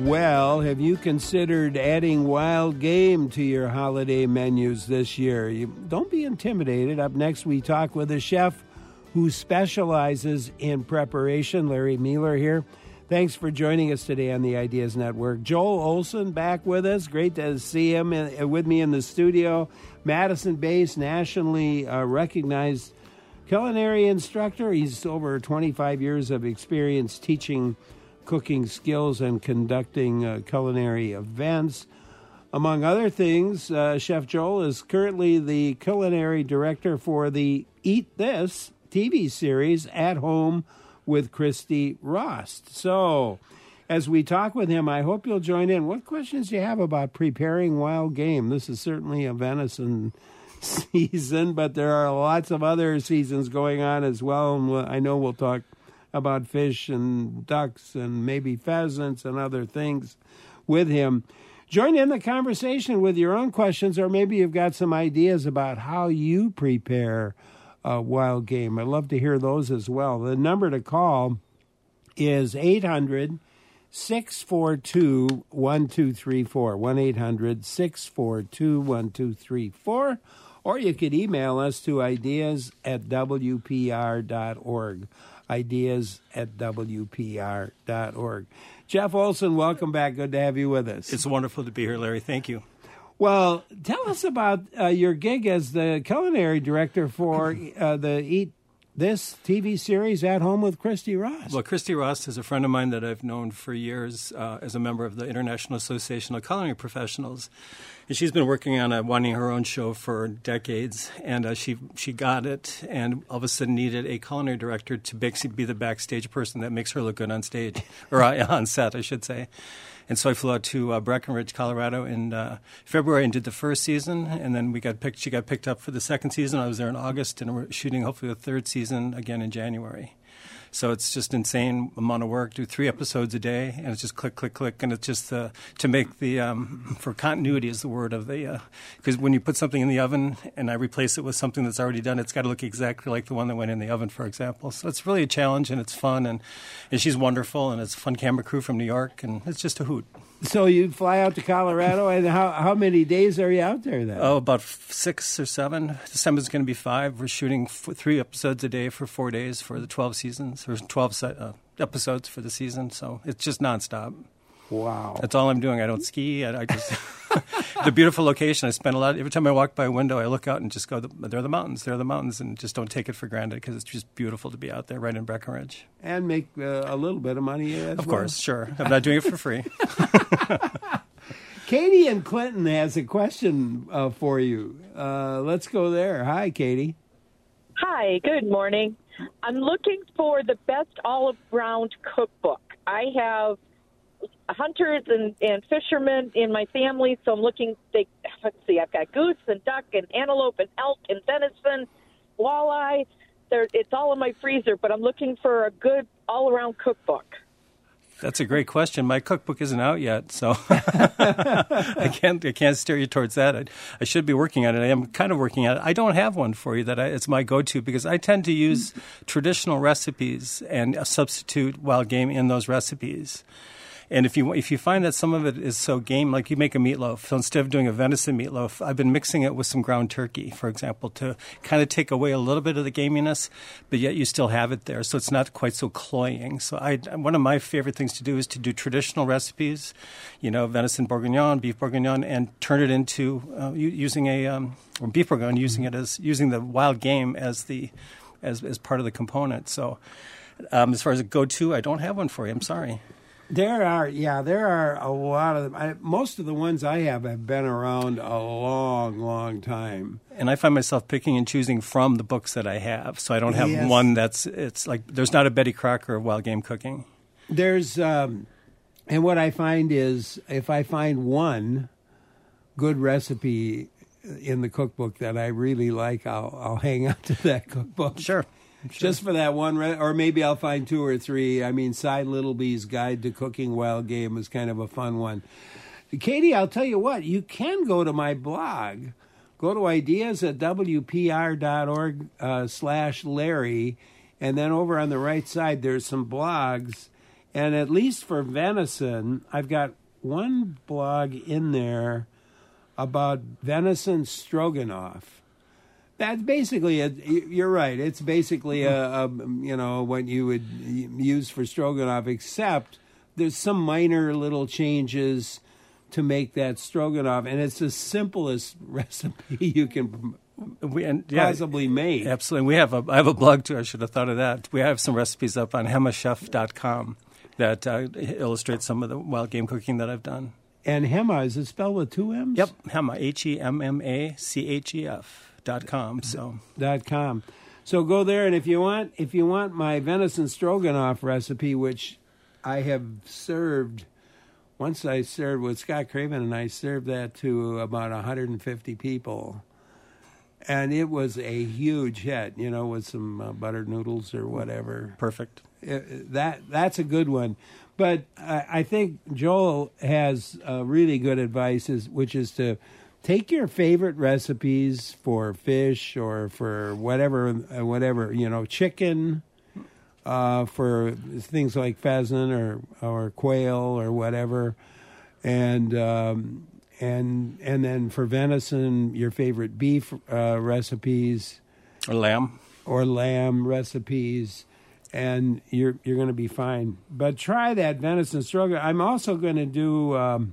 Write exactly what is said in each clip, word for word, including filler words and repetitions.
well. Have you considered adding wild game to your holiday menus this year? You, don't be intimidated. Up next, we talk with a chef who specializes in preparation. Larry Mueller here. Thanks for joining us today on the Ideas Network. Joel Olson back with us. Great to see him in, with me in the studio. Madison-based, nationally uh, recognized culinary instructor. He's over twenty-five years of experience teaching cooking skills and conducting uh, culinary events. Among other things, uh, Chef Joel is currently the culinary director for the Eat This T V series At Home with Christy Rost. So, as we talk with him, I hope you'll join in. What questions do you have about preparing wild game? This is certainly a venison season, but there are lots of other seasons going on as well. And I know we'll talk about fish and ducks and maybe pheasants and other things with him. Join in the conversation with your own questions, or maybe you've got some ideas about how you prepare uh, wild game. I'd love to hear those as well. The number to call is eight hundred, six four two, one two three four, one eight hundred, six four two, one two three four, or you could email us to ideas at w p r dot org. ideas at w p r dot org. Jeff Olson, welcome back. Good to have you with us. It's wonderful to be here, Larry. Thank you. Well, tell us about uh, your gig as the culinary director for uh, the Eat This T V series At Home with Christy Rost. Well, Christy Rost is a friend of mine that I've known for years uh, as a member of the International Association of Culinary Professionals. And she's been working on a, wanting her own show for decades, and uh, she she got it, and all of a sudden needed a culinary director to basically be the backstage person that makes her look good on stage, or uh, on set, I should say. And so I flew out to uh, Breckenridge, Colorado in uh, February and did the first season, and then we got picked. She got picked up for the second season. I was there in August, and we're shooting hopefully the third season again in January. So it's just insane amount of work. Do three episodes a day, and it's just click, click, click, and it's just uh, to make the um, for continuity is the word of the because uh, when you put something in the oven and I replace it with something that's already done, it's got to look exactly like the one that went in the oven, for example. So it's really a challenge, and it's fun, and, and she's wonderful, and it's a fun camera crew from New York, and it's just a hoot. So you fly out to Colorado, and how how many days are you out there then? Oh, about f- six or seven. December's going to be five. We're shooting f- three episodes a day for four days for the twelve seasons, or twelve se- uh, episodes for the season. So it's just nonstop. Wow. That's all I'm doing. I don't ski. I, I just the beautiful location. I spend a lot. Every time I walk by a window, I look out and just go, there are the mountains. There are the mountains, and just don't take it for granted because it's just beautiful to be out there right in Breckenridge. And make uh, a little bit of money as Of well. course, sure. I'm not doing it for free. Katie in Clinton has a question uh, for you. Uh, let's go there. Hi, Katie. Hi, good morning. I'm looking for the best all-around cookbook. I have hunters and, and fishermen in my family, so I'm looking, they, let's see, I've got goose and duck and antelope and elk and venison, walleye. There, it's all in my freezer, but I'm looking for a good all-around cookbook. That's a great question. My cookbook isn't out yet, so I can't I can't steer you towards that. I, I should be working on it. I am kind of working on it. I don't have one for you that I, it's my go-to because I tend to use traditional recipes and substitute wild game in those recipes. And if you if you find that some of it is so game, like you make a meatloaf, so instead of doing a venison meatloaf, I've been mixing it with some ground turkey, for example, to kind of take away a little bit of the gaminess, but yet you still have it there, so it's not quite so cloying. So I, one of my favorite things to do is to do traditional recipes, you know, venison bourguignon, beef bourguignon, and turn it into uh, using a um, or beef bourguignon, using it as using the wild game as the as as part of the component. So um, as far as a go-to, I don't have one for you. I'm sorry. There are, yeah, there are a lot of them. I, most of the ones I have have been around a long, long time. And I find myself picking and choosing from the books that I have. So I don't have yes. one that's, it's like, there's not a Betty Crocker of wild game cooking. There's, um, and what I find is if I find one good recipe in the cookbook that I really like, I'll, I'll hang on to that cookbook. Sure. Sure. Just for that one, re- or maybe I'll find two or three. I mean, Cy Littleby's Guide to Cooking Wild Game is kind of a fun one. Katie, I'll tell you what, you can go to my blog. Go to ideas at w p r dot org uh, slash Larry, and then over on the right side, there's some blogs. And at least for venison, I've got one blog in there about venison stroganoff. That's basically, a, you're right, it's basically a, a, you know, what you would use for stroganoff, except there's some minor little changes to make that stroganoff, and it's the simplest recipe you can we, and, yeah, possibly make. Absolutely. We have a, I have a blog, too. I should have thought of that. We have some recipes up on hema chef dot com that uh, illustrate some of the wild game cooking that I've done. And Hema, is it spelled with two M's? Yep, Hema, H E M M A C H E F dot com. So dot com. So go there, and if you want, if you want my venison stroganoff recipe, which I have served, once I served with Scott Craven, and I served that to about one hundred fifty people, and it was a huge hit. You know, with some uh, buttered noodles or whatever. Perfect. It, that that's a good one. But I, I think Joel has uh, really good advice, is, which is to take your favorite recipes for fish or for whatever, uh, whatever you know, chicken, uh, for things like pheasant or or quail or whatever, and um, and and then for venison, your favorite beef uh, recipes, or lamb, or lamb recipes. And you're you're going to be fine. But try that venison stroganoff. I'm also going to do. Um,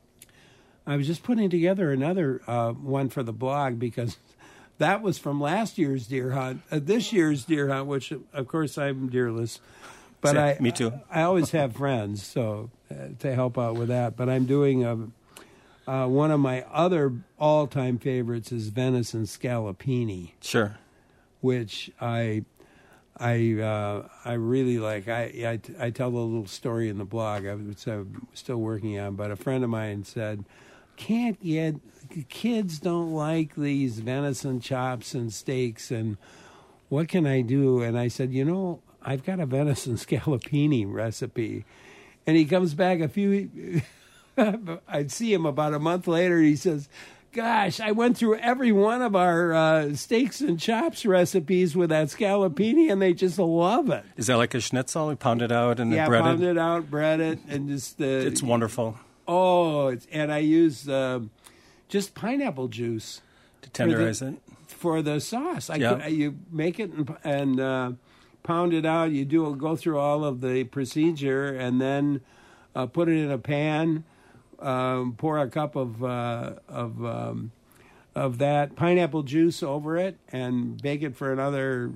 I was just putting together another uh, one for the blog, because that was from last year's deer hunt. Uh, this year's deer hunt, which of course I'm deerless, but Same. I me too. I, I always have friends so uh, to help out with that. But I'm doing a, uh, one of my other all-time favorites is venison scallopini. Sure. Which I. I uh, I really like. I, I, I tell the little story in the blog. I was uh, still working on, but a friend of mine said, "Can't get kids don't like these venison chops and steaks, and what can I do?" And I said, "You know, I've got a venison scallopini recipe." And he comes back a few. I'd see him about a month later. He says, "Gosh, I went through every one of our uh, steaks and chops recipes with that scallopini, and they just love it." Is that like a schnitzel? We pound it out and yeah, bread it? Yeah, pound it out, bread it, and just... Uh, it's wonderful. Oh, it's, and I use uh, just pineapple juice. To tenderize for the, it? For the sauce. I yeah. could, you make it and, and uh, pound it out. You do go through all of the procedure, and then uh, put it in a pan. Um, pour a cup of uh, of um, of that pineapple juice over it, and bake it for another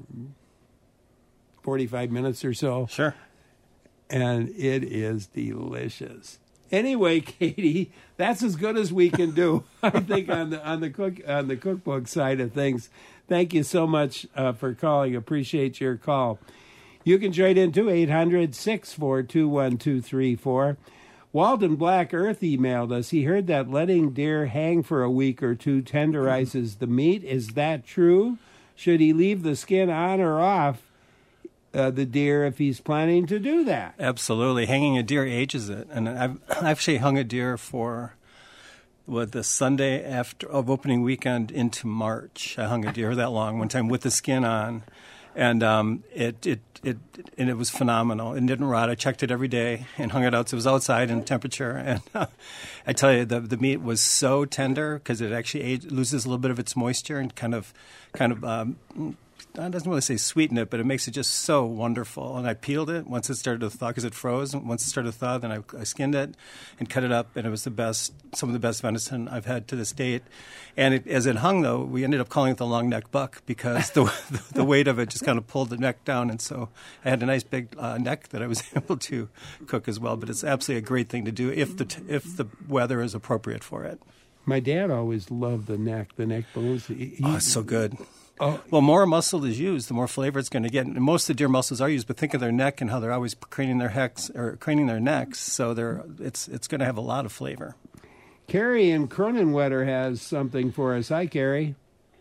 forty-five minutes or so. Sure. And it is delicious. Anyway, Katie, that's as good as we can do, I think, on the on the cook on the cookbook side of things. Thank you so much uh, for calling. Appreciate your call. You can trade into eight hundred, six four two, one two three four. Walden Black Earth emailed us. He heard that letting deer hang for a week or two tenderizes the meat. Is that true? Should he leave the skin on or off uh, the deer if he's planning to do that? Absolutely. Hanging a deer ages it. And I've actually hung a deer for what, the Sunday after of opening weekend into March. I hung a deer that long one time with the skin on. And um, it, it it and it was phenomenal. It didn't rot. I checked it every day and hung it out. So it was outside in temperature. And uh, I tell you, the the meat was so tender because it actually age, loses a little bit of its moisture and kind of kind of um, it doesn't really say sweeten it, but it makes it just so wonderful. And I peeled it once it started to thaw because it froze. And once it started to thaw, then I, I skinned it and cut it up, and it was the best, some of the best venison I've had to this date. And it, as it hung, though, we ended up calling it the long neck buck because the the weight of it just kind of pulled the neck down, and so I had a nice big uh, neck that I was able to cook as well. But it's absolutely a great thing to do if the if the weather is appropriate for it. My dad always loved the neck, the neck bones. He, he, oh, it's so good. Oh. Well, more muscle is used, the more flavor it's going to get. And most of the deer muscles are used, but think of their neck and how they're always craning their necks or craning their necks. So they're it's it's going to have a lot of flavor. Carrie in Cronenwetter has something for us. Hi, Carrie.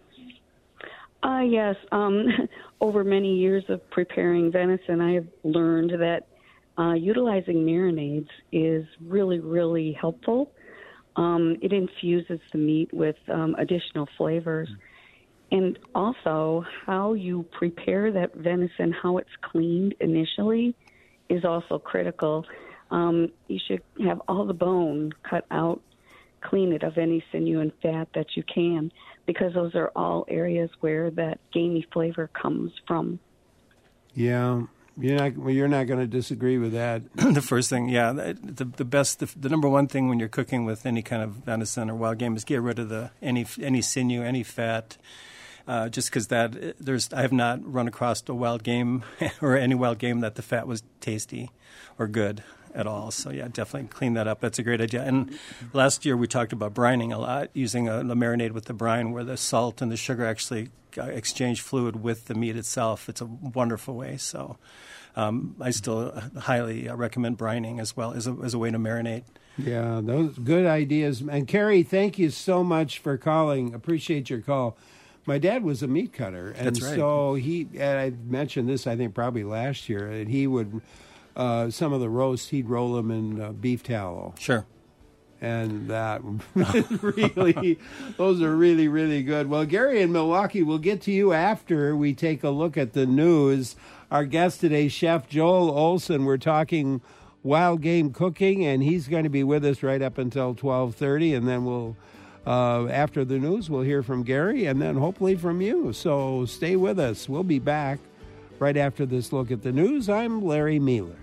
Uh, yes. Um, over many years of preparing venison, I have learned that uh, utilizing marinades is really, really helpful. Um, it infuses the meat with um, additional flavors. And also, how you prepare that venison, how it's cleaned initially, is also critical. Um, you should have all the bone cut out, clean it of any sinew and fat that you can, because those are all areas where that gamey flavor comes from. Yeah, you're not well, you're not going to disagree with that. The first thing, yeah, the the best, the, the number one thing when you're cooking with any kind of venison or wild game is get rid of the any any sinew, any fat. Uh, just because that there's, I have not run across a wild game or any wild game that the fat was tasty or good at all. So yeah, definitely clean that up. That's a great idea. And last year we talked about brining a lot, using a, the marinade with the brine, where the salt and the sugar actually exchange fluid with the meat itself. It's a wonderful way. So um, I still highly recommend brining as well as a, as a way to marinate. Yeah, those good ideas. And Carrie, thank you so much for calling. Appreciate your call. My dad was a meat cutter, and That's right. so he, and I mentioned this, I think, probably last year, and he would, uh, some of the roasts, he'd roll them in uh, beef tallow. Sure. And that really, those are really, really good. Well, Gary in Milwaukee, we'll get to you after we take a look at the news. Our guest today, Chef Joel Olson, we're talking wild game cooking, and he's going to be with us right up until twelve thirty, and then we'll... Uh, after the news, we'll hear from Gary and then hopefully from you. So stay with us. We'll be back right after this look at the news. I'm Larry Mueller.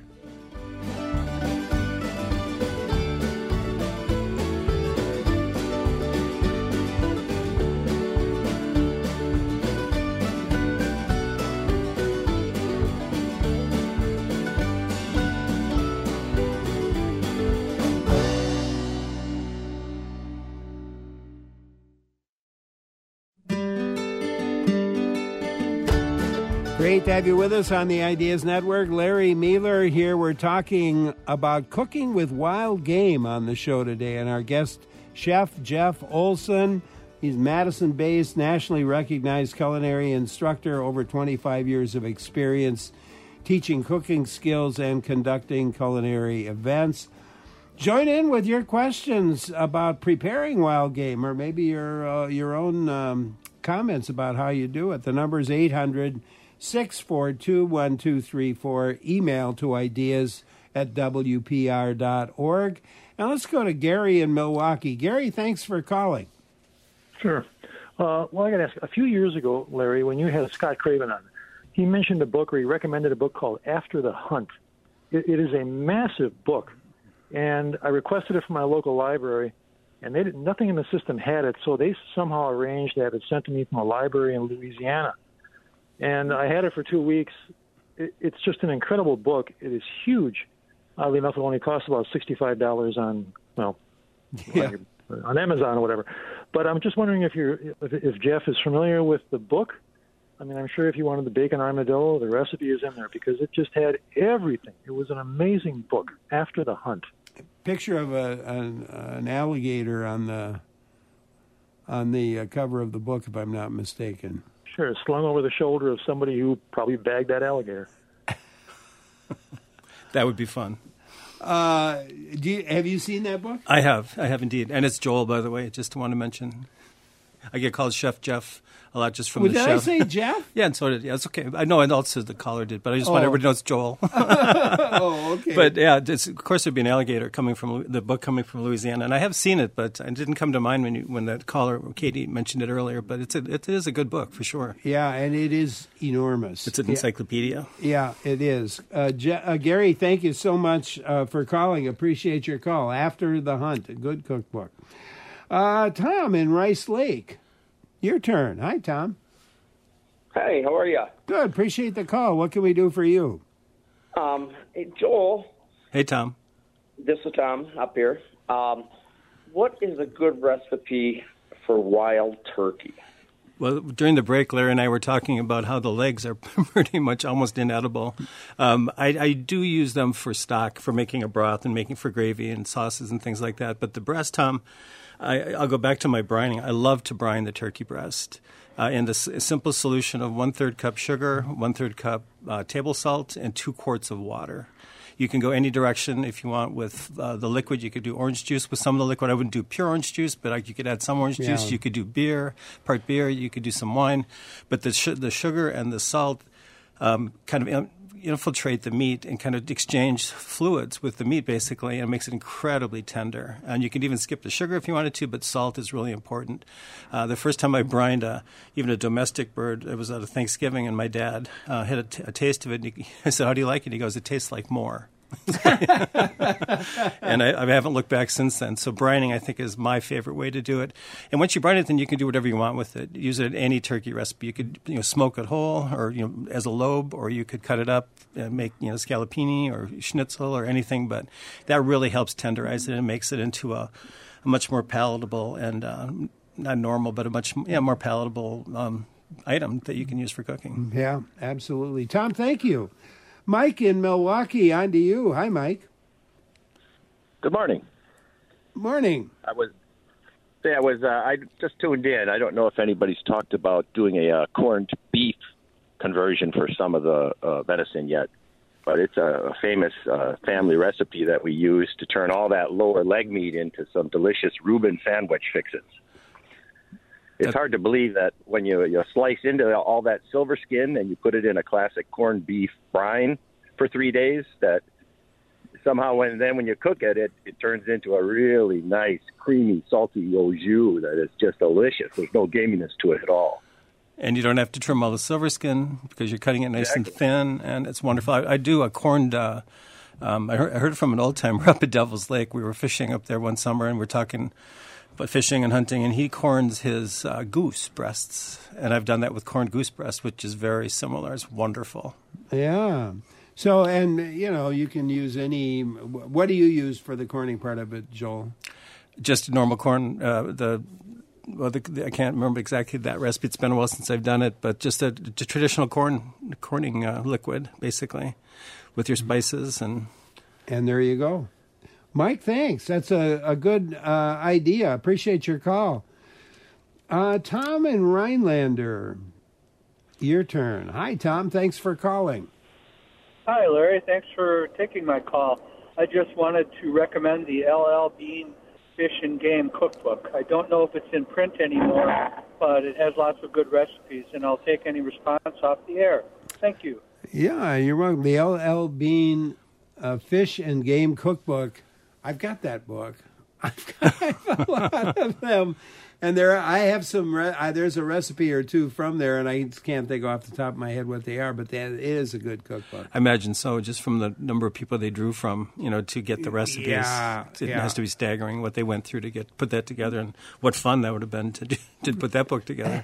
Great to have you with us on the Ideas Network. Larry Mueller here. We're talking about cooking with wild game on the show today. And our guest, Chef Jeff Olson. He's Madison-based, nationally recognized culinary instructor, over twenty-five years of experience teaching cooking skills and conducting culinary events. Join in with your questions about preparing wild game, or maybe your, uh, your own um, comments about how you do it. The number is eight hundred, six four two, one two three four. Email to ideas at w p r dot org. Now let's go to Gary in Milwaukee. Gary, thanks for calling. Sure. Uh, well, I got to ask, a few years ago, Larry, when you had Scott Craven on, he mentioned a book, or he recommended a book called After the Hunt. It, it is a massive book, and I requested it from my local library, and they did, nothing in the system had it, so they somehow arranged to have it sent to me from a library in Louisiana. And I had it for two weeks. It, it's just an incredible book. It is huge. Oddly enough, it only costs about sixty-five dollars on, well, Yeah. on, on Amazon or whatever. But I'm just wondering if you're, if, if Jeff is familiar with the book. I mean, I'm sure if you wanted the bacon armadillo, the recipe is in there, because it just had everything. It was an amazing book, After the Hunt. Picture of a, an, an alligator on the on the uh, cover of the book, if I'm not mistaken. Sure, slung over the shoulder of somebody who probably bagged that alligator. That would be fun. Uh, do you, have you seen that book? I have. I have indeed. And it's Joel, by the way, just want to mention. I get called Chef Jeff a lot just from Well, the did chef. I say Jeff? Yeah, and so did, yeah, it's okay. I know, and also the caller did, but I just Oh. want everybody to know it's Joel. Oh, okay. But yeah, it's, of course there'd be an alligator coming from the book coming from Louisiana, and I have seen it, but it didn't come to mind when you, when that caller Katie mentioned it earlier. But it's a, it is a good book for sure. Yeah, and it is enormous. It's an Yeah. encyclopedia. Yeah, it is. Uh, Je- uh, Gary, thank you so much uh, for calling. Appreciate your call. After the Hunt, a good cookbook. Uh, Tom in Rice Lake, your turn. Hi, Tom. Hey, how are you? Good. Appreciate the call. What can we do for you? Um, hey, Joel, Hey, Tom. this is Tom up here. Um, what is a good recipe for wild turkey? Well, during the break, Larry and I were talking about how the legs are pretty much almost inedible. Um, I, I do use them for stock, for making a broth and making for gravy and sauces and things like that. But the breast, Tom, I, I'll go back to my brining. I love to brine the turkey breast. Uh, in the s- simple solution of one-third cup sugar, one-third cup uh, table salt, and two quarts of water. You can go any direction if you want with uh, the liquid. You could do orange juice with some of the liquid. I wouldn't do pure orange juice, but I, you could add some orange Yeah. juice. You could do beer, part beer. You could do some wine. But the sh- the sugar and the salt um, kind of um, infiltrate the meat and kind of exchange fluids with the meat, basically, and it makes it incredibly tender. And you can even skip the sugar if you wanted to, but salt is really important. Uh, the first time I brined a, even a domestic bird, it was at a Thanksgiving, and my dad uh, had a, t- a taste of it. And he, I said, "How do you like it?" He goes, "It tastes like more." And I, I haven't looked back since then. So brining, I think, is my favorite way to do it. And once you brine it, then you can do whatever you want with it. Use it in any turkey recipe. You could, you know, smoke it whole, or you know, as a lobe, or you could cut it up and make, you know, scallopini or schnitzel or anything. But that really helps tenderize it and makes it into a, a much more palatable and uh, not normal, but a much yeah, more palatable um, item that you can use for cooking. Yeah, absolutely. Tom, thank you. Mike in Milwaukee, on to you. Hi, Mike. Good morning. Morning. I was, yeah, I was. Uh, I just tuned in. I don't know if anybody's talked about doing a uh, corned beef conversion for some of the uh, venison yet, but it's a, a famous uh, family recipe that we use to turn all that lower leg meat into some delicious Reuben sandwich fixins. It's hard to believe that when you, you slice into all that silver skin and you put it in a classic corned beef brine for three days, that somehow when then when you cook it, it, it turns into a really nice, creamy, salty au jus that is just delicious. There's no gaminess to it at all. And you don't have to trim all the silver skin because you're cutting it nice Exactly. and thin, and it's wonderful. I, I do a corned, uh, um, I, heard, I heard it from an old-timer up at Devil's Lake. We were fishing up there one summer, and we're talking but fishing and hunting, and he corns his uh, goose breasts, and I've done that with corned goose breasts, which is very similar. It's wonderful. Yeah. So, and, you know, you can use any, what do you use for the corning part of it, Joel? Just normal corn, uh, the, well, the, the, I can't remember exactly that recipe. It's been a while since I've done it, but just a, a traditional corn corning uh, liquid, basically, with your spices. And And there you go. Mike, thanks. That's a, a good uh, idea. Appreciate your call. Uh, Tom and Rhinelander, your turn. Hi, Tom. Thanks for calling. Hi, Larry. Thanks for taking my call. I just wanted to recommend the L L Bean Fish and Game Cookbook. I don't know if it's in print anymore, but it has lots of good recipes, and I'll take any response off the air. Thank you. Yeah, you're welcome. The L L Bean uh, Fish and Game Cookbook. I've got that book. I've got, I have a lot of them, and there I have some. Re- I, there's a recipe or two from there, and I just can't think off the top of my head what they are. But that it is a good cookbook. I imagine so, just from the number of people they drew from, you know, to get the recipes. Yeah, it yeah. has to be staggering what they went through to get put that together, and what fun that would have been to do, to put that book together.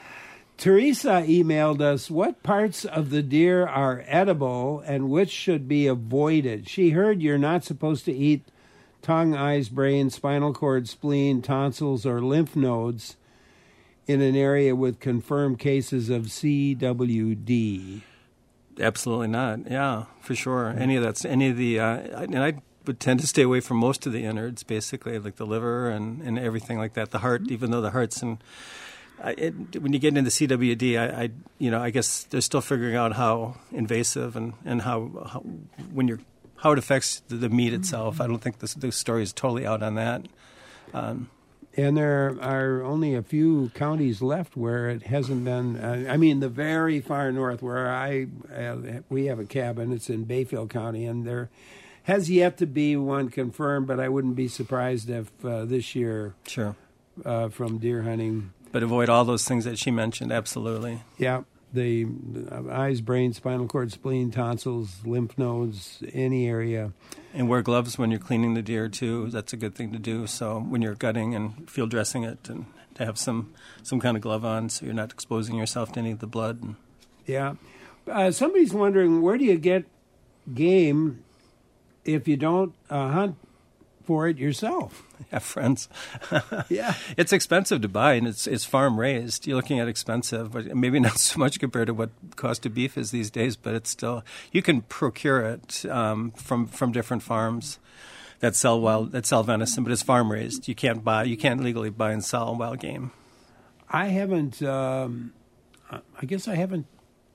Teresa emailed us, what parts of the deer are edible and which should be avoided? She heard you're not supposed to eat tongue, eyes, brain, spinal cord, spleen, tonsils, or lymph nodes in an area with confirmed cases of C W D. Absolutely not. Yeah, for sure. Any of that's any of the uh, and I would tend to stay away from most of the innards, basically, like the liver and, and everything like that. The heart, even though the heart's and I, it, when you get into C W D, I, I you know I guess they're still figuring out how invasive and and how, how when you're how it affects the, the meat itself. I don't think this, the story is totally out on that. Um, and there are only a few counties left where it hasn't been. Uh, I mean, the very far north where I uh, we have a cabin. It's in Bayfield County, and there has yet to be one confirmed. But I wouldn't be surprised if uh, this year, sure, uh, from deer hunting. But avoid all those things that she mentioned. Absolutely. Yeah. The eyes, brain, spinal cord, spleen, tonsils, lymph nodes, any area. And wear gloves when you're cleaning the deer, too. That's a good thing to do. So when you're gutting and field dressing it, and to have some, some kind of glove on so you're not exposing yourself to any of the blood. And yeah. Uh, somebody's wondering, where do you get game if you don't uh, hunt for it yourself? Have friends. Yeah. It's expensive to buy, and it's it's farm raised. You're looking at expensive, but maybe not so much compared to what cost of beef is these days, but it's still, you can procure it um, from from different farms that sell wild, that sell venison, but it's farm raised. You can't buy, you can't legally buy and sell wild game. I haven't, um, I guess I haven't,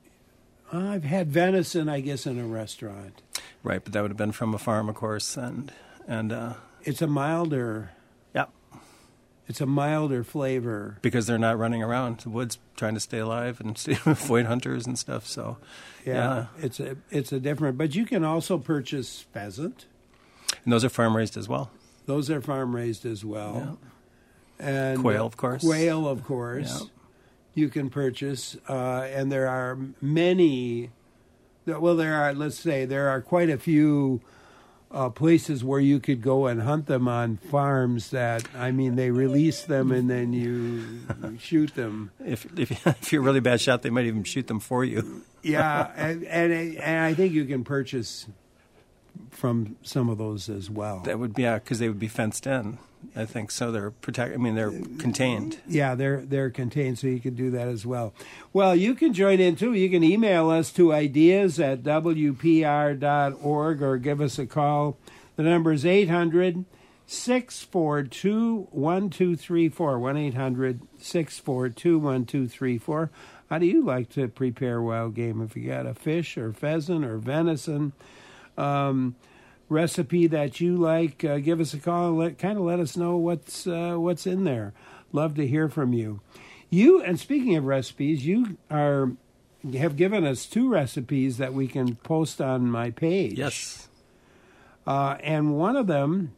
I've had venison, I guess, in a restaurant. Right, but that would have been from a farm, of course, and, and, uh, it's a milder. Yeah. It's a milder flavor. Because they're not running around. The woods trying to stay alive and stay, avoid hunters and stuff. So, yeah, yeah, it's a it's a different. But you can also purchase pheasant, and those are farm raised as well. Those are farm raised as well, yeah. and quail, of course. Quail, of course, yeah. You can purchase, uh, and there are many. Well, there are. Let's say there are quite a few. Uh, places where you could go and hunt them on farms that, I mean, they release them and then you shoot them. If, if if you're a really bad shot, they might even shoot them for you. Yeah, and, and and I think you can purchase from some of those as well. That would be, yeah, because they would be fenced in. I think so. They're protect. I mean, they're contained. Yeah, they're they're contained, so you can do that as well. Well, you can join in too. You can email us to ideas at w p r dot org or give us a call. The number is eight hundred, six four two, one two three four. one eight hundred, six four two, one two three four. How do you like to prepare wild game? If you got a fish or pheasant or venison, um, recipe that you like, uh, give us a call and let, kind of let us know what's uh, what's in there. Love to hear from you. You, and speaking of recipes, you are have given us two recipes that we can post on my page. Yes. Uh, and one of them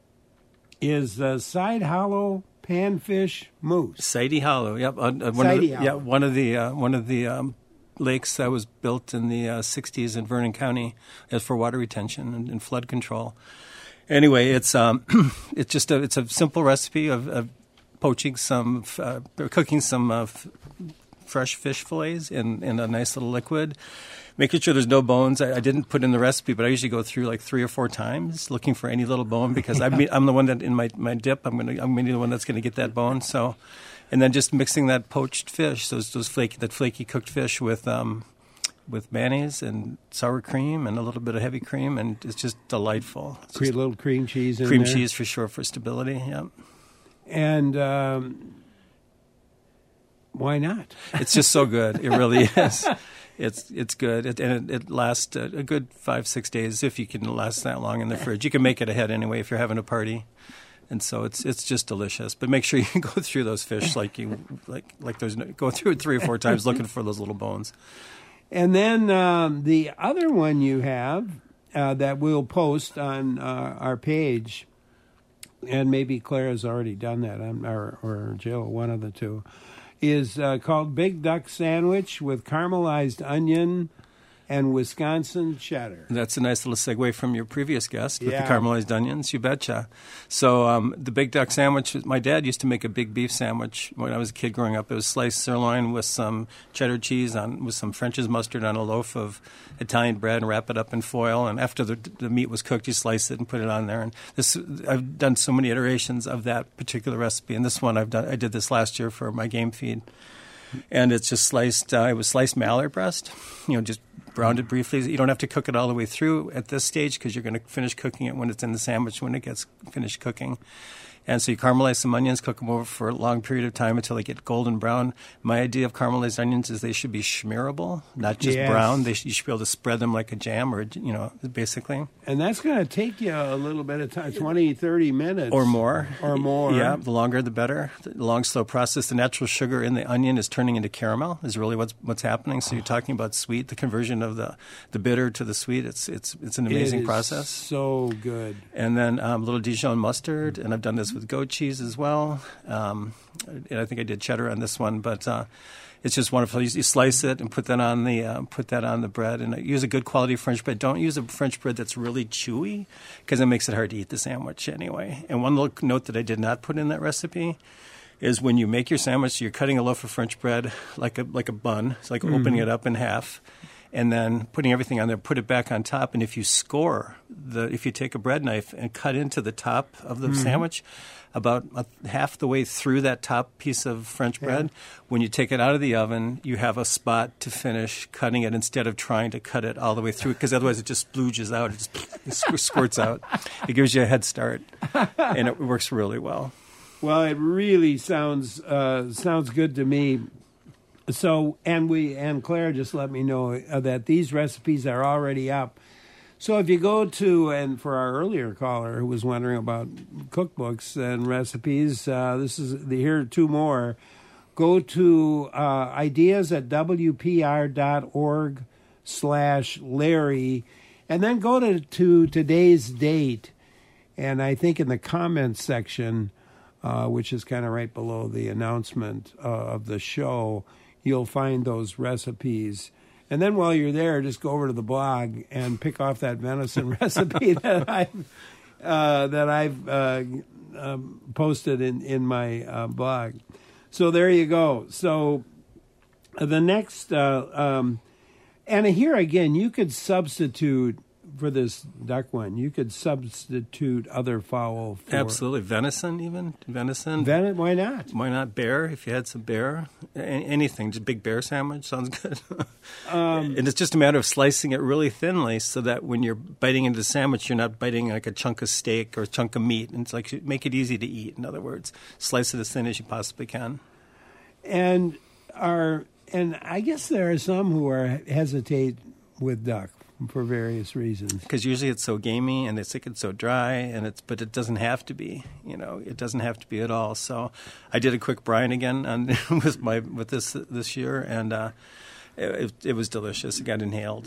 is the Side Hollow panfish mousse. Sidey Hollow, yep. Uh, uh, one Sidey of the, Hollow. Yeah, one of the uh, one of the um, lakes that was built in the uh, sixties in Vernon County as for water retention and, and flood control. Anyway, it's um, it's just a it's a simple recipe of, of poaching some, uh, cooking some uh, f- fresh fish fillets in, in a nice little liquid, making sure there's no bones. I, I didn't put in the recipe, but I usually go through like three or four times looking for any little bone because I'm I'm the one that in my, my dip I'm gonna I'm gonna be the one that's gonna get that bone. So. And then just mixing that poached fish, those those flaky that flaky cooked fish with um, with mayonnaise and sour cream and a little bit of heavy cream, and it's just delightful. It's Cream, just little cream cheese in cream there. cheese for sure for stability. Yeah, and um, why not? It's just so good. It really is. It's it's good, it, and it, it lasts a, a good five six days if you can last that long in the fridge. You can make it ahead anyway if you're having a party. And so it's it's just delicious. But make sure you go through those fish like you like like there's no, go through it three or four times looking for those little bones. And then um, the other one you have uh, that we'll post on uh, our page, and maybe Claire has already done that, I'm, or, or Jill, one of the two, is uh, called Big Duck Sandwich with caramelized onion and Wisconsin cheddar. That's a nice little segue from your previous guest with Yeah. the caramelized onions. You betcha. So um, the Big Duck sandwich, my dad used to make a big beef sandwich when I was a kid growing up. It was sliced sirloin with some cheddar cheese, on with some French's mustard on a loaf of Italian bread and wrap it up in foil. And after the, the meat was cooked, you slice it and put it on there. And this, I've done so many iterations of that particular recipe. And this one, I've done. I did this last year for my game feed. And it's just sliced, uh, it was sliced mallard breast, you know, just browned it briefly. You don't have to cook it all the way through at this stage because you're going to finish cooking it when it's in the sandwich, when it gets finished cooking. And so you caramelize some onions, cook them over for a long period of time until they get golden brown. My idea of caramelized onions is they should be schmearable, not just Yes. brown. They should, you should be able to spread them like a jam or, you know, basically. And that's going to take you a little bit of time, twenty, thirty minutes. Or more. Or more. Yeah, the longer the better. The long, slow process. The natural sugar in the onion is turning into caramel is really what's what's happening. So you're talking about sweet, the conversion of the, the bitter to the sweet. It's it's it's an amazing It is process. So good. And then um, a little Dijon mustard, and I've done this with goat cheese as well. Um, and I think I did cheddar on this one, but uh, it's just wonderful. You, you slice it and put that on the uh, put that on the bread, and use a good quality French bread. Don't use a French bread that's really chewy because it makes it hard to eat the sandwich anyway. And one little note that I did not put in that recipe is when you make your sandwich, you're cutting a loaf of French bread like a like a bun. It's like mm-hmm. opening it up in half. And then putting everything on there, put it back on top. And if you score, the if you take a bread knife and cut into the top of the mm-hmm. sandwich, about a, half the way through that top piece of French bread, yeah. when you take it out of the oven, you have a spot to finish cutting it instead of trying to cut it all the way through, because otherwise it just splooges out. It just it squirts out. It gives you a head start, and it works really well. Well, it really sounds uh, sounds good to me. So, and we and Claire just let me know uh, that these recipes are already up. So if you go to, and for our earlier caller who was wondering about cookbooks and recipes, uh, this is the, here are two more. go to uh, ideas at w p r dot org slash Larry, and then go to, to today's date. And I think in the comments section, uh, which is kind of right below the announcement uh, of the show, you'll find those recipes. And then while you're there, just go over to the blog and pick off that venison recipe that I've, uh, that I've uh, um, posted in, in my uh, blog. So there you go. So the next, uh, um, and here again, you could substitute for this duck one. You could substitute other fowl for... Absolutely. Venison even? Venison. Ven- why not? Why not bear, if you had some bear? A- anything. Just big bear sandwich sounds good. um, and it's just a matter of slicing it really thinly so that when you're biting into the sandwich, you're not biting like a chunk of steak or a chunk of meat. And it's like, make it easy to eat, in other words. Slice it as thin as you possibly can. And are and I guess there are some who are hesitate with duck for various reasons. Because usually it's so gamey and they think it's so dry, and it's but it doesn't have to be. You know, it doesn't have to be at all. So I did a quick brine again on, with my with this this year, and uh, it, it was delicious. It got inhaled.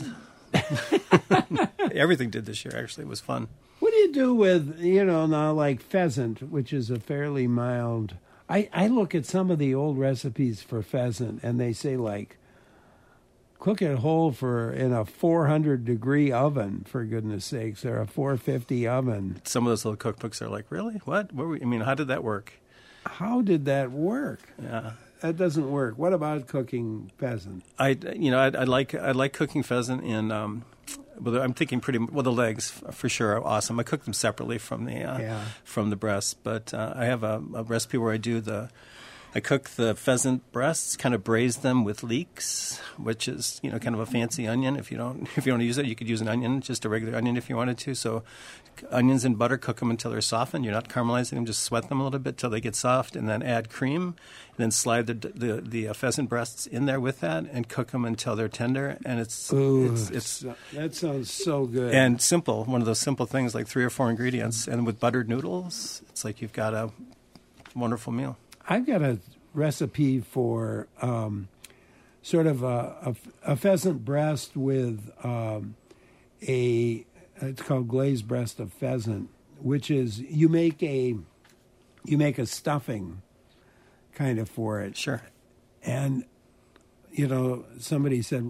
Everything did this year. Actually, it was fun. What do you do with you know now like pheasant, which is a fairly mild? I, I look at some of the old recipes for pheasant, and they say like, cook it whole for in a four hundred degree oven, for goodness sakes, or a four fifty oven. Some of those little cookbooks are like, really? What? what were we, I mean, how did that work? How did that work? Yeah, that doesn't work. What about cooking pheasant? I, you know, I, I like I like cooking pheasant in. Um, well, I'm thinking pretty well. The legs for sure are awesome. I cook them separately from the uh, yeah. from the breast, but uh, I have a, a recipe where I do the. I cook the pheasant breasts, kind of braise them with leeks, which is you know kind of a fancy onion. If you don't if you don't use it, you could use an onion, just a regular onion if you wanted to. So, onions and butter, cook them until they're softened. You're not caramelizing them; just sweat them a little bit till they get soft, and then add cream, and then slide the the, the uh, pheasant breasts in there with that, and cook them until they're tender. And it's Ooh, it's, it's that sounds so good and simple. One of those simple things, like three or four ingredients, and with buttered noodles, it's like you've got a wonderful meal. I've got a recipe for um, sort of a, a, a pheasant breast with um, a, it's called glazed breast of pheasant, which is you make a you make a stuffing kind of for it. Sure. And you know, somebody said,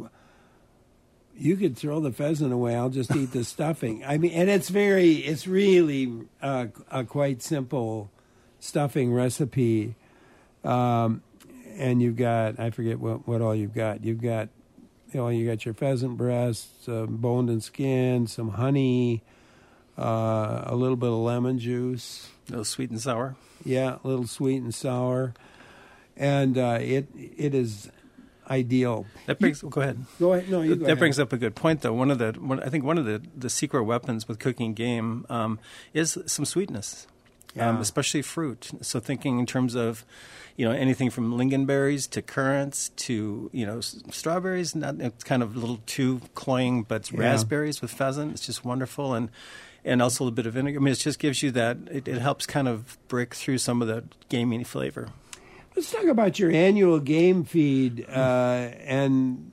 you could throw the pheasant away. I'll just eat the stuffing. I mean, and it's very, it's really uh, a quite simple stuffing recipe. Um, and you've got, I forget what, what all you've got. You've got, you know, you got your pheasant breasts, uh, boned and skinned, some honey, uh, a little bit of lemon juice. A little sweet and sour. Yeah, a little sweet and sour. And uh, it it is ideal. That brings. You, go ahead. Go ahead. No, you go That ahead. brings up a good point, though. One of the, one, I think, one of the, the secret weapons with cooking game um, is some sweetness, yeah. um, especially fruit. So thinking in terms of, you know, anything from lingonberries to currants to you know s- strawberries. Not it's kind of a little too cloying, but Yeah. raspberries with pheasant. It's just wonderful, and and also a little bit of vinegar. I mean, it just gives you that. It, it helps kind of break through some of the gamey flavor. Let's talk about your annual game feed, uh, and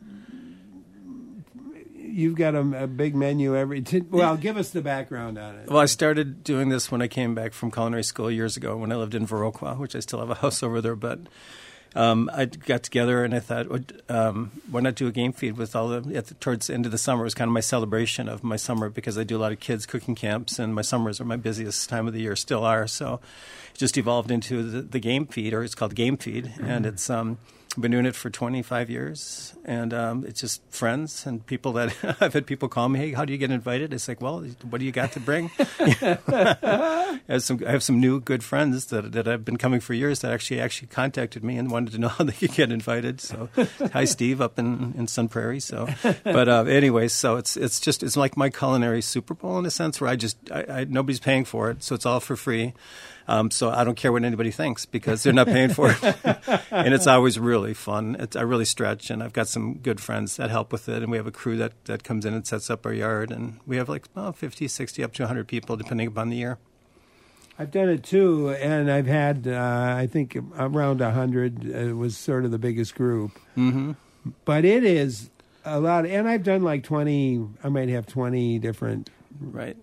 you've got a, a big menu every. T- well, give us the background on it. Well, I started doing this when I came back from culinary school years ago when I lived in Viroqua, which I still have a house over there. But um, I got together and I thought, um, why not do a game feed with all the, at the towards the end of the summer. It was kind of my celebration of my summer because I do a lot of kids cooking camps, and my summers are my busiest time of the year, still are. So it just evolved into the, the game feed, or it's called Game Feed, mm-hmm. and it's um, I've been doing it for twenty-five years, and um, it's just friends and people that I've had people call me, hey, how do you get invited? It's like, well, what do you got to bring? I, have some, I have some new good friends that that have been coming for years that actually actually contacted me and wanted to know how they could get invited. So, hi, Steve, up in, in Sun Prairie. So, but uh, anyway, so it's it's just it's like my culinary Super Bowl in a sense, where I just I, I, nobody's paying for it, so it's all for free. Um, so I don't care what anybody thinks because they're not paying for it. And it's always really fun. It's, I really stretch, and I've got some good friends that help with it. And we have a crew that, that comes in and sets up our yard. And we have like oh, fifty, sixty, up to one hundred people, depending upon the year. I've done it too, and I've had, uh, I think, around one hundred. It was sort of the biggest group. Mm-hmm. But it is a lot, and I've done like twenty, I might have twenty different right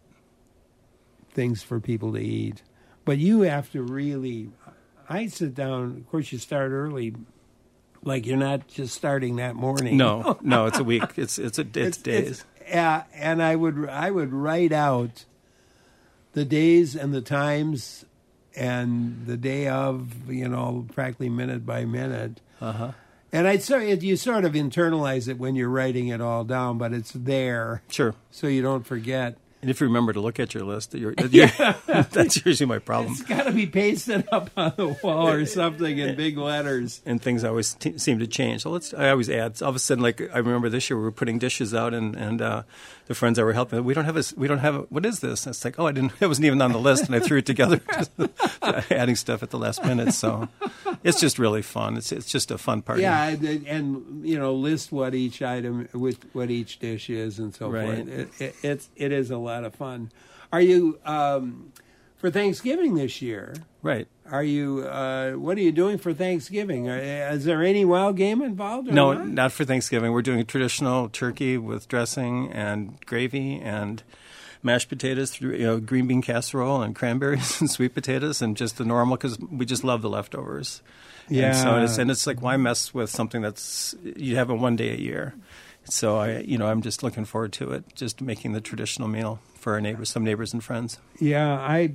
things for people to eat. But you have to really, I sit down, of course you start early, like you're not just starting that morning. No, no, it's a week. It's it's a it's, it's days. It's, yeah, and I would I would write out the days and the times and the day of, you know, practically minute by minute. Uh-huh. And I'd say you sort of internalize it when you're writing it all down, but it's there. Sure. So you don't forget. And if you remember to look at your list, you're, you're, that's usually my problem. It's got to be pasted up on the wall or something in big letters. And things always t- seem to change. So let's. I always add. All of a sudden, like I remember this year, we were putting dishes out, and and uh, the friends that were helping, we don't have a. We don't have a. What is this? And it's like, oh, I didn't. It wasn't even on the list, and I threw it together, just adding stuff at the last minute. So it's just really fun. It's it's just a fun party. Yeah, and, and you know, list what each item, with what each dish is, and so right. forth. It, it, it's it is a lot of fun. Are you um, for Thanksgiving this year? Right. Are you? Uh, what are you doing for Thanksgiving? Are, is there any wild game involved? Or no, not? not for Thanksgiving. We're doing a traditional turkey with dressing and gravy and mashed potatoes, you know, green bean casserole and cranberries and sweet potatoes, and just the normal because we just love the leftovers. Yeah. And so it's, and it's like, why mess with something that's you have it one day a year? So I, you know, I'm just looking forward to it, just making the traditional meal for our neighbors, some neighbors and friends. Yeah, I,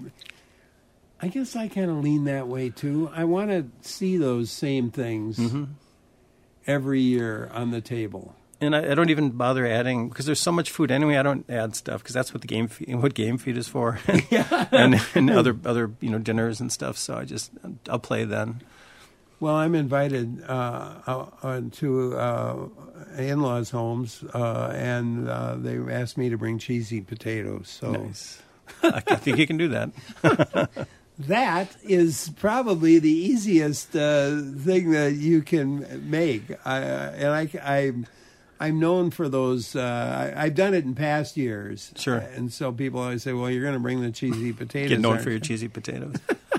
I guess I kind of lean that way too. I want to see those same things mm-hmm. every year on the table. And I, I don't even bother adding because there's so much food anyway. I don't add stuff because that's what the game feed, what game feed is for, yeah. and and other other you know dinners and stuff. So I just I'll play then. Well, I'm invited uh, uh, to uh, in-laws' homes, uh, and uh, they asked me to bring cheesy potatoes. So nice. I think you can do that. That is probably the easiest uh, thing that you can make. I, uh, and I, I, I'm known for those. Uh, I, I've done it in past years. Sure. And so people always say, well, you're going to bring the cheesy potatoes. Get known for your cheesy potatoes.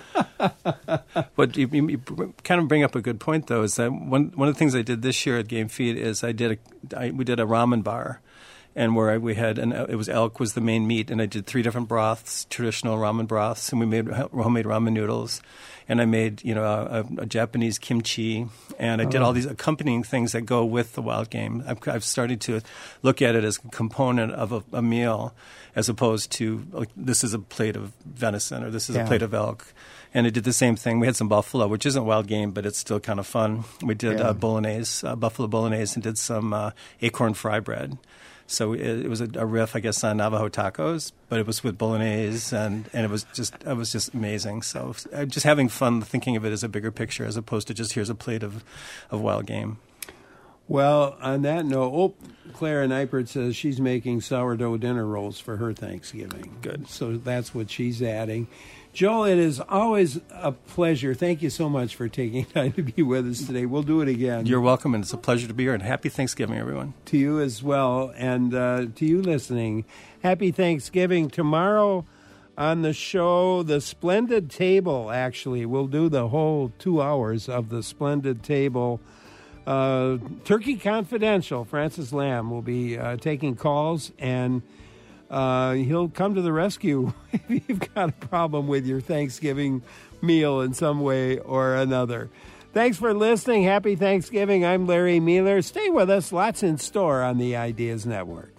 But you, you, you kind of bring up a good point, though, is that one one of the things I did this year at Game Feed is I did a I, we did a ramen bar, and where I, we had an it was elk was the main meat, and I did three different broths, traditional ramen broths, and we made homemade ramen noodles, and I made you know a, a Japanese kimchi, and I did Oh. all these accompanying things that go with the wild game. I've, I've started to look at it as a component of a, a meal, as opposed to like this is a plate of venison or this is Yeah. a plate of elk. And I did the same thing. We had some buffalo, which isn't wild game, but it's still kind of fun. We did Yeah. uh, bolognese, uh, buffalo bolognese, and did some uh, acorn fry bread. So it, it was a, a riff, I guess, on Navajo tacos, but it was with bolognese, and, and it was just it was just amazing. So uh, just having fun, thinking of it as a bigger picture, as opposed to just here's a plate of, of wild game. Well, on that note, oh, Clara Neipert says she's making sourdough dinner rolls for her Thanksgiving. Good. So that's what she's adding. Joel, it is always a pleasure. Thank you so much for taking time to be with us today. We'll do it again. You're welcome, and it's a pleasure to be here, and happy Thanksgiving, everyone. To you as well, and uh, to you listening, happy Thanksgiving. Tomorrow on the show, The Splendid Table, actually. We'll do the whole two hours of The Splendid Table. Uh, Turkey Confidential, Francis Lamb will be uh, taking calls, and uh, he'll come to the rescue if you've got a problem with your Thanksgiving meal in some way or another. Thanks for listening. Happy Thanksgiving. I'm Larry Mueller. Stay with us. Lots in store on the Ideas Network.